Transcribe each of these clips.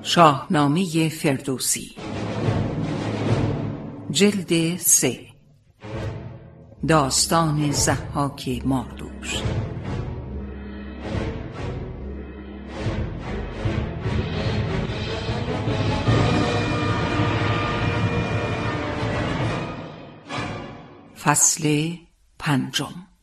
شاهنامه فردوسی جلد 3 داستان ضحاک ماردوش. فصل 5.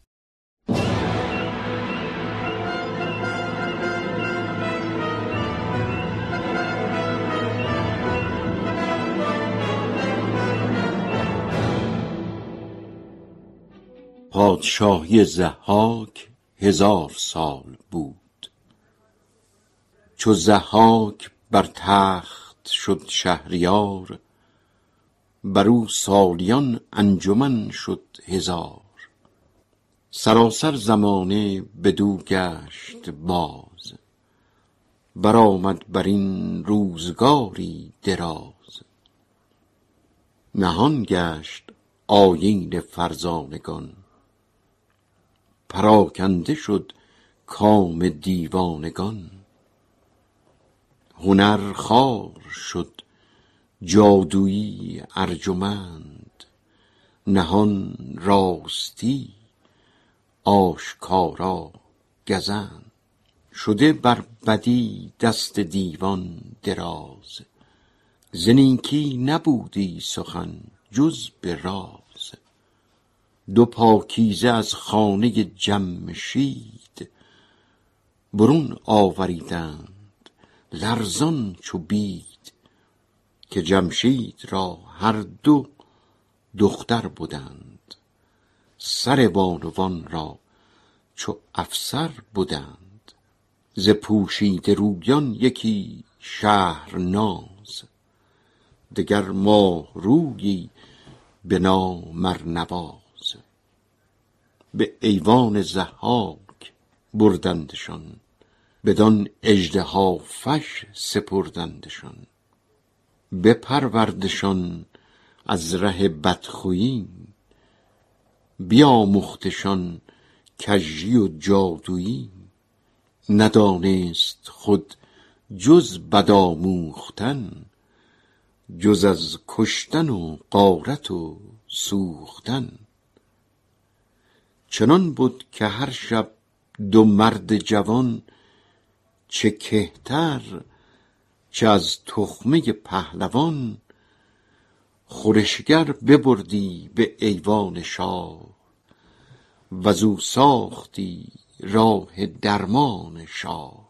پادشاهی ضحاک 1000 سال بود. چو ضحاک بر تخت شد شهریار، برو سالیان انجمن شد 1000. سراسر زمانه بدو گشت باز، برآمد بر این روزگاری دراز. نهان گشت آیین فرزانگان، پراکنده شد کام دیوانگان. هنر خوار شد جادویی ارجمند، نهان راستی آشکارا گزند. شده بر بدی دست دیوان دراز، ز نیکی نبودی سخن جز به راز. دو پاکیزه از خانه جمشید، برون آوریدند لرزان چو بید. که جمشید را هر دو دختر بودند، سر بانوان را چو افسر بودند. ز پوشیده رویان یکی شهرناز، دگر ماه رویی به نام ارنواز. به ایوان ضحاک بردندشان، بدان اژدهافش سپردندشان. بپروردشان از ره بدخویی، بیاموختشان کژی و جادویی. ندانست خود جز بد آموختن، جز از کشتن و غارت و سوختن. چنان بود که هر شب دو مرد جوان، چه کهتر چه از تخمه پهلوان. خورشگر ببردی به ایوان شاه، وزو ساختی راه درمان شاه.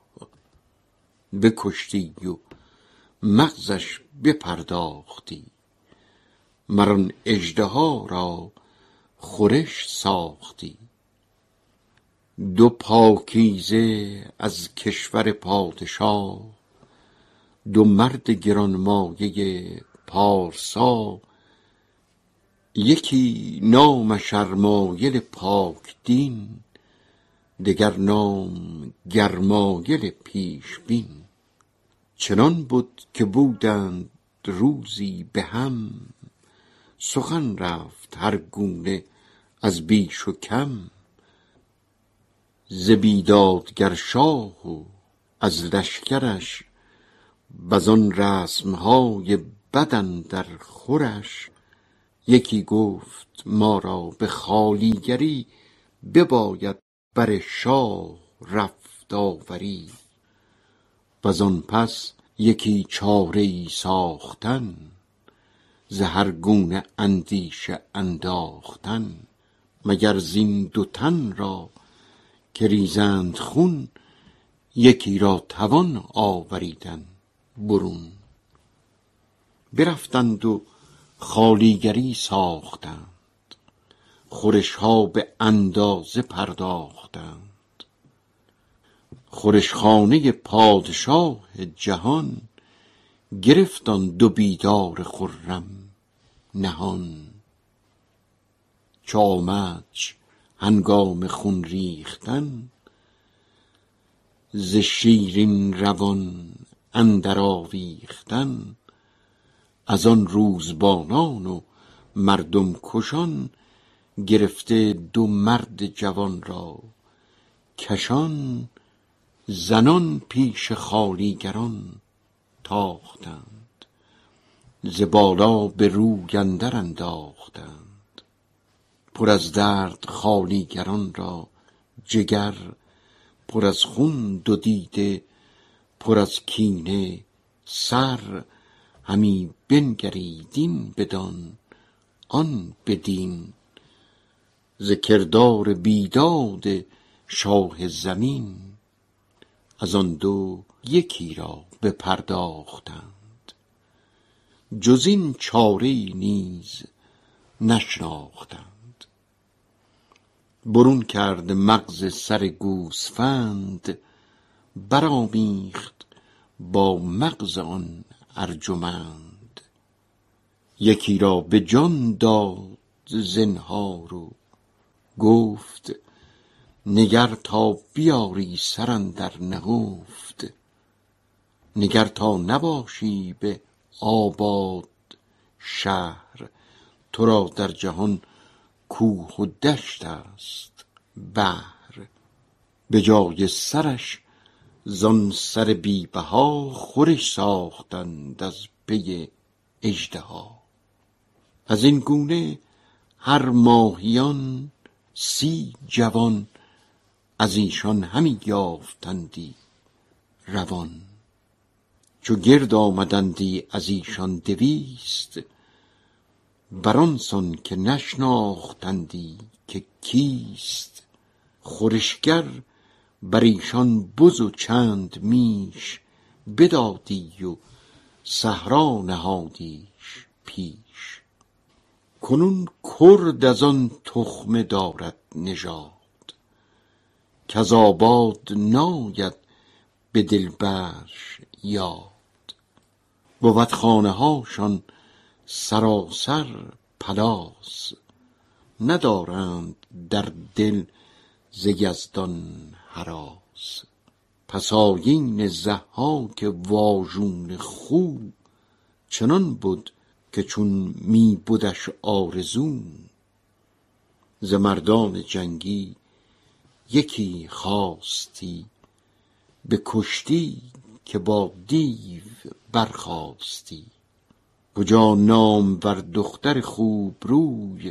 بکشتی و مغزش بپرداختی، مر آن اژدها را خورش ساختی. دو پاکیزه از کشور پادشاه، دو مرد گرانمایه پارسا. یکی نامش ارمایل پاک دین، دگر نام گرمایل پیش بین. چنان بود که بودند روزی به هم، سخن رفت هر گونه از بیش و کم. ز بیدادگر شاه و از لشکرش، وزان رسمهای بد اندر خورش. یکی گفت ما را به خوالیگری، بباید بر شاه رفت آوری. وزان پس یکی چاره ای ساختن، ز هر گونه اندیشه انداختن. مگر زین دو تن را که ریزند خون، یکی را توان آوریدن برون. برفتند و خوالیگری ساختند، خورشها به اندازه پرداختند. خورشخانه پادشاه جهان، گرفت آن دو بیدار خرم نهان. چو آمدش هنگام خون ریختن، ز شیرین روان اندر آویختن. از آن روزبانان و مردم کشان، گرفته دو مرد جوان را کشان. زنان پیش خوالیگران تاختند، ز بالا به روی اندر انداختند. پر از درد خالیگران را جگر، پر از خون دو دیده پر از کینه سر. همی بنگرید این بدان آن بدین، ز کردار بیداد شاه زمین. از آن دو یکی را بپرداختند، جز این چاره‌ای نیز نشناختند. برون کرد مغز سر گوسفند، برآمیخت با مغز آن ارجمند. یکی را به جان داد زنهار و گفت، نگر تا بیاری سر اندر نهفت. نگر تا نباشی به آباد شهر، تو را در جهان کوه و دشت است بحر. به جای سرش زان سر بی بها، خورش ساختند از پی اژدها. از این گونه هر ماهیان 30 جوان، از ایشان همی یافتندی روان. چو گرد آمدندی از ایشان 200، بران سان که نشناختندی که کیست. خورشگر بر ایشان بز و چند میش، بدادی و صحرا نهادیش پیش. کنون کرد از آن تخمه دارد نژاد، کز آباد ناید به دلبرش یاد. بود خانه هاشان سراسر پلاس، ندارند در دل ز یزدان هراس. پس آیین ضحاک واژون خو، چنان بود که چون می بدش آرزو. ز مردان جنگی یکی خواستی، به کشتی که با دیو برخاستی. کجا نامور دختر خوب روی،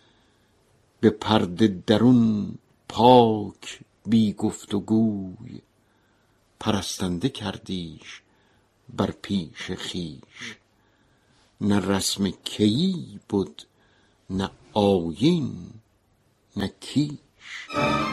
به پرده درون پاک بی گفت و گوی. پرستنده کردیش بر پیش خویش، نه رسم کیی بود نه آیین نه کیش.